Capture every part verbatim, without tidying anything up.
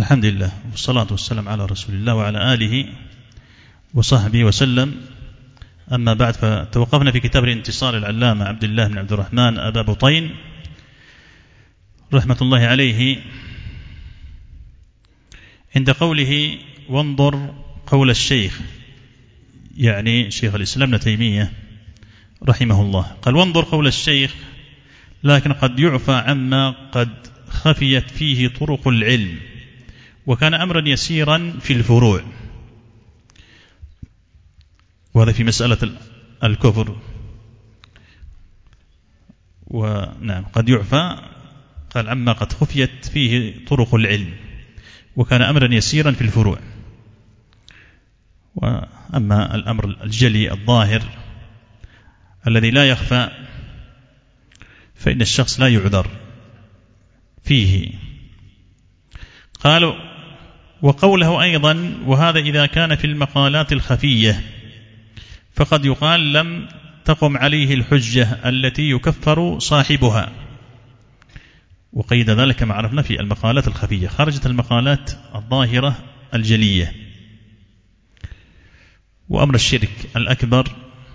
الحمد لله والصلاة والسلام على رسول الله وعلى آله وصحبه وسلم. أما بعد، فتوقفنا في كتاب الانتصار العلامة عبد الله بن عبد الرحمن أبا بطين رحمة الله عليه عند قوله: وانظر قول الشيخ، يعني شيخ الإسلام ابن تيمية رحمه الله. قال: وانظر قول الشيخ، لكن قد يعفى عما قد خفيت فيه طرق العلم، وكان أمرا يسيرا في الفروع. وهذا في مسألة الكفر. ونعم، قد يعفى، قال عما قد خفيت فيه طرق العلم، وكان أمرا يسيرا في الفروع. وأما الأمر الجلي الظاهر الذي لا يخفى فإن الشخص لا يعذر فيه. قالوا: وقوله أيضا: وهذا إذا كان في المقالات الخفية، فقد يقال لم تقم عليه الحجة التي يكفر صاحبها. وقيد ذلك ما عرفنا في المقالات الخفية، خرجت المقالات الظاهرة الجلية. وأمر الشرك الأكبر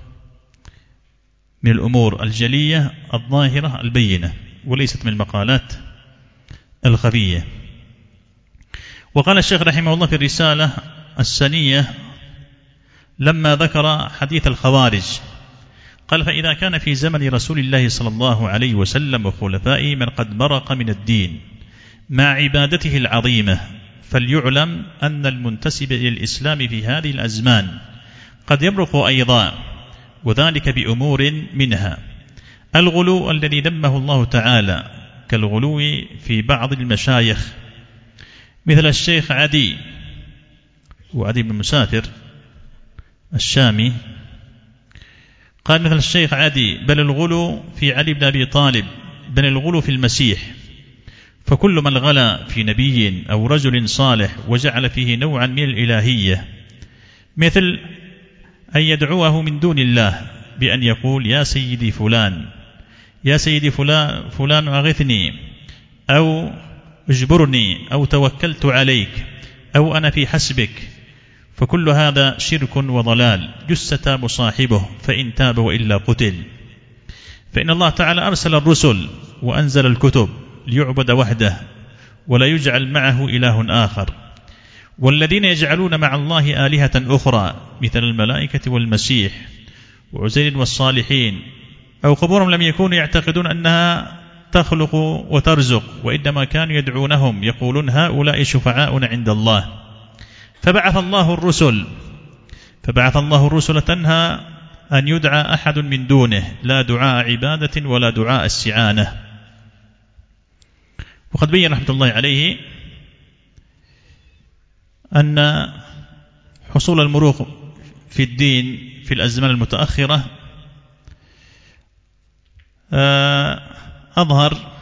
من الأمور الجلية الظاهرة البينة، وليست من المقالات الخفية. وقال الشيخ رحمه الله في الرسالة السنية لما ذكر حديث الخوارج، قال: فإذا كان في زمن رسول الله صلى الله عليه وسلم وخلفائه من قد برق من الدين مع عبادته العظيمة، فليعلم أن المنتسب إلى الإسلام في هذه الأزمان قد يبرق أيضا، وذلك بأمور منها الغلو الذي ذمه الله تعالى، كالغلو في بعض المشايخ مثل الشيخ عدي وعدي بن مسافر الشامي، قال مثل الشيخ عدي: بل الغلو في علي بن أبي طالب، بل الغلو في المسيح. فكل من غلا في نبي أو رجل صالح وجعل فيه نوعا من الإلهية، مثل أن يدعوه من دون الله بأن يقول: يا سيدي فلان، يا سيدي فلان, فلان أغثني، أو اجبرني، أو توكلت عليك، أو أنا في حسبك، فكل هذا شرك وضلال، يستتاب صاحبه فإن تاب وإلا قتل. فإن الله تعالى أرسل الرسل وأنزل الكتب ليعبد وحده ولا يجعل معه إله آخر. والذين يجعلون مع الله آلهة أخرى مثل الملائكة والمسيح وعزير والصالحين أو قبورهم لم يكونوا يعتقدون أنها تخلق وترزق، وإنما كانوا يدعونهم يقولون: هؤلاء شفعاؤنا عند الله. فبعث الله الرسل فبعث الله الرسل تنهى أن يدعى أحد من دونه، لا دعاء عبادة ولا دعاء استعانة. وقد بين رحمة الله عليه أن حصول المروق في الدين في الأزمان المتأخرة أظهر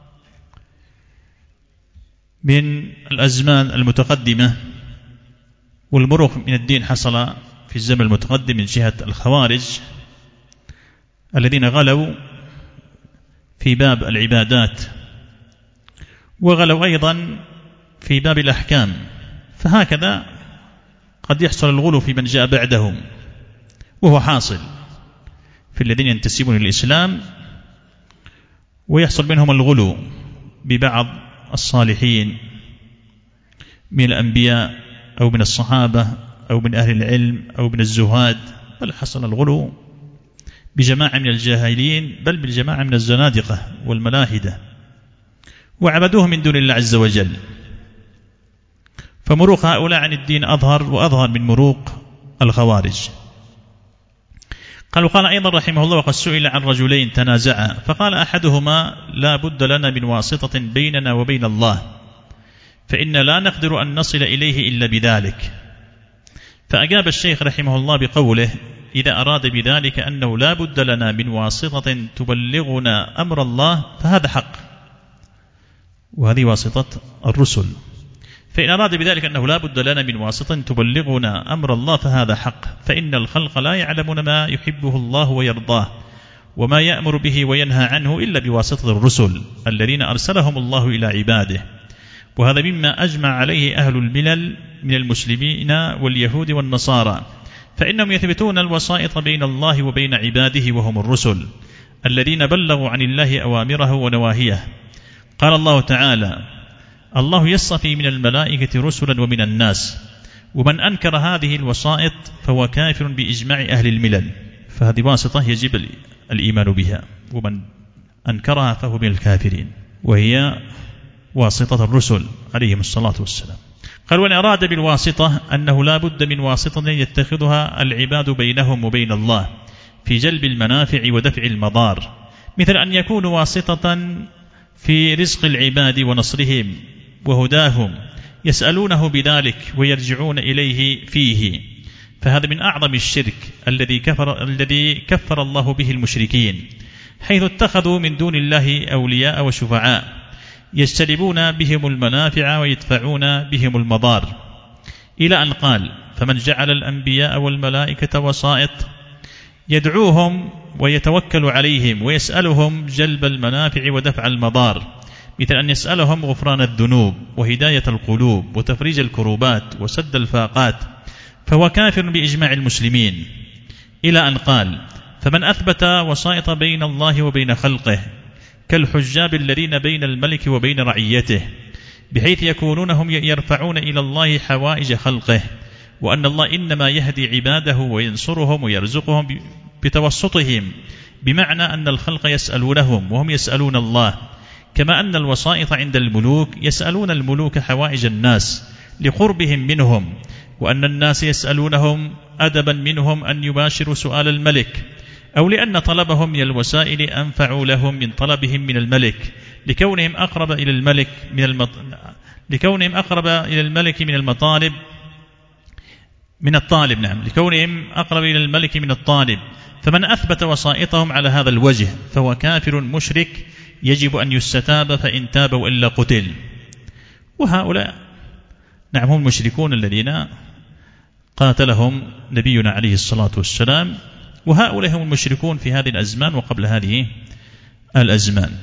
من الأزمان المتقدمة، والمروق من الدين حصل في الزمن المتقدم من جهة الخوارج الذين غلوا في باب العبادات، وغلوا أيضا في باب الأحكام. فهكذا قد يحصل الغلو في من جاء بعدهم، وهو حاصل في الذين ينتسبون للإسلام، ويحصل منهم الغلو ببعض الصالحين من الأنبياء أو من الصحابة أو من أهل العلم أو من الزهاد، بل حصل الغلو بجماعة من الجاهلين، بل بالجماعة من الزنادقة والملاحدة، وعبدوه من دون الله عز وجل. فمروق هؤلاء عن الدين أظهر وأظهر من مروق الخوارج. قال: وقال أيضا رحمه الله: وقد سئل عن رجلين تنازعا، فقال أحدهما: لا بد لنا من واسطة بيننا وبين الله، فإن لا نقدر أن نصل إليه إلا بذلك. فأجاب الشيخ رحمه الله بقوله: إذا أراد بذلك أنه لا بد لنا من واسطة تبلغنا أمر الله فهذا حق، وهذه واسطة الرسل. فإن أراد بذلك أنه لا بد لنا من واسطة تبلغنا أمر الله فهذا حق، فإن الخلق لا يعلمون ما يحبه الله ويرضاه وما يأمر به وينهى عنه إلا بواسطة الرسل الذين أرسلهم الله إلى عباده، وهذا مما أجمع عليه أهل الملل من المسلمين واليهود والنصارى، فإنهم يثبتون الوسائط بين الله وبين عباده وهم الرسل الذين بلغوا عن الله أوامره ونواهيه. قال الله تعالى: الله يصطفي من الملائكة رسلا ومن الناس، ومن أنكر هذه الوسائط فهو كافر بإجماع أهل الملل. فهذه واسطة يجب الإيمان بها، ومن أنكرها فهو من الكافرين، وهي واسطة الرسل عليهم الصلاة والسلام. قال: وإن أراد بالواسطة أنه لا بد من واسطة يتخذها العباد بينهم وبين الله في جلب المنافع ودفع المضار، مثل أن يكون واسطة في رزق العباد ونصرهم وهداهم، يسألونه بذلك ويرجعون إليه فيه، فهذا من أعظم الشرك الذي كفر, الذي كفر الله به المشركين، حيث اتخذوا من دون الله أولياء وشفعاء يجتلبون بهم المنافع ويدفعون بهم المضار، إلى أن قال: فمن جعل الأنبياء والملائكة وسائط يدعوهم ويتوكل عليهم ويسألهم جلب المنافع ودفع المضار، مثل أن يسألهم غفران الذنوب وهداية القلوب وتفريج الكروبات وسد الفاقات، فهو كافر بإجماع المسلمين، إلى أن قال: فمن أثبت وسائط بين الله وبين خلقه كالحجاب الذين بين الملك وبين رعيته، بحيث يكونون هم يرفعون إلى الله حوائج خلقه، وأن الله إنما يهدي عباده وينصرهم ويرزقهم بتوسطهم، بمعنى أن الخلق يسألونهم وهم يسألون الله، كما أن الوسائط عند الملوك يسألون الملوك حوائج الناس لقربهم منهم، وأن الناس يسألونهم أدبا منهم أن يباشروا سؤال الملك، أو لأن طلبهم من الوسائل أنفع لهم من طلبهم من الملك، لكونهم أقرب إلى الملك من المط... لكونهم أقرب إلى الملك من المطالب من الطالب نعم لكونهم أقرب إلى الملك من الطالب. فمن أثبت وسائطهم على هذا الوجه فهو كافر مشرك يجب أن يستتاب، فإن تاب وإلا قتل. وهؤلاء نعم هم المشركون الذين قاتلهم نبينا عليه الصلاة والسلام، وهؤلاء هم المشركون في هذه الأزمان وقبل هذه الأزمان،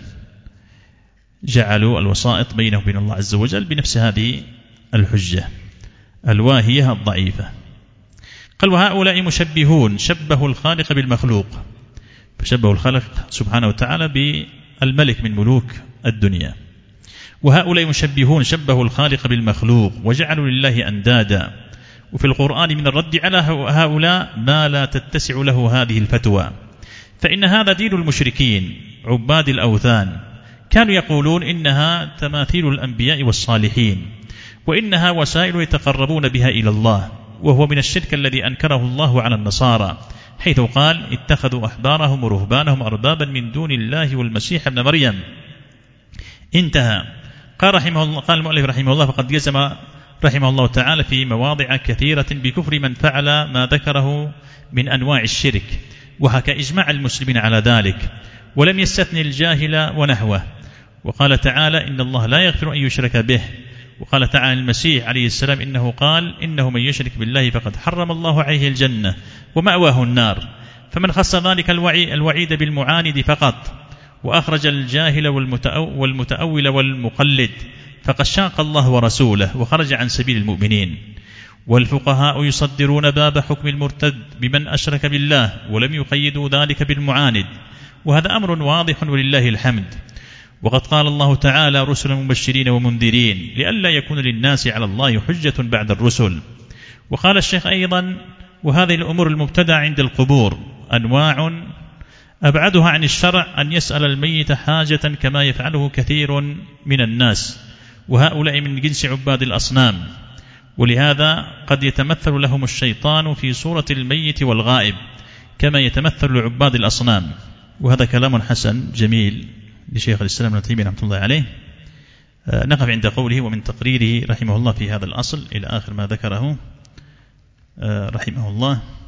جعلوا الوسائط بينه وبين الله عز وجل بنفس هذه الحجة الواهية الضعيفة. قال: وهؤلاء مشبهون، شبهوا الخالق بالمخلوق، فشبهوا الخالق سبحانه وتعالى بالملك من ملوك الدنيا. وهؤلاء مشبهون شبهوا الخالق بالمخلوق وجعلوا لله أندادا، وفي القرآن من الرد على هؤلاء ما لا تتسع له هذه الفتوى، فإن هذا دين المشركين عباد الأوثان، كانوا يقولون إنها تماثيل الأنبياء والصالحين، وإنها وسائل يتقربون بها إلى الله، وهو من الشرك الذي أنكره الله على النصارى، حيث قال: اتخذوا أحبارهم ورهبانهم أربابا من دون الله والمسيح ابن مريم. انتهى. قال رحمه الله قال المؤلف رحمه الله: فقد جزم رحمه الله تعالى في مواضع كثيرة بكفر من فعل ما ذكره من أنواع الشرك، وحكى إجماع المسلمين على ذلك، ولم يستثني الجاهل ونحوه. وقال تعالى: إن الله لا يغفر أن يشرك به. وقال تعالى المسيح عليه السلام إنه قال: إنه من يشرك بالله فقد حرم الله عليه الجنة ومأواه النار. فمن خص ذلك الوعيد بالمعاند فقط، وأخرج الجاهل والمتأول والمقلد، فقد شاق الله ورسوله وخرج عن سبيل المؤمنين. والفقهاء يصدرون باب حكم المرتد بمن أشرك بالله، ولم يقيدوا ذلك بالمعاند، وهذا أمر واضح ولله الحمد. وقد قال الله تعالى: رسلا مبشرين ومنذرين لئلا يكون للناس على الله حجة بعد الرسل. وقال الشيخ أيضا: وهذه الأمور المبتدعة عند القبور أنواع أبعدها عن الشرع أن يسأل الميت حاجة كما يفعله كثير من الناس، وهؤلاء من جنس عباد الأصنام، ولهذا قد يتمثل لهم الشيطان في صورة الميت والغائب كما يتمثل لعباد الأصنام. وهذا كلام حسن جميل لشيخ الإسلام ابن تيمية رحمة الله عليه. نقف عند قوله: ومن تقريره رحمه الله في هذا الأصل إلى آخر ما ذكره رحمه الله.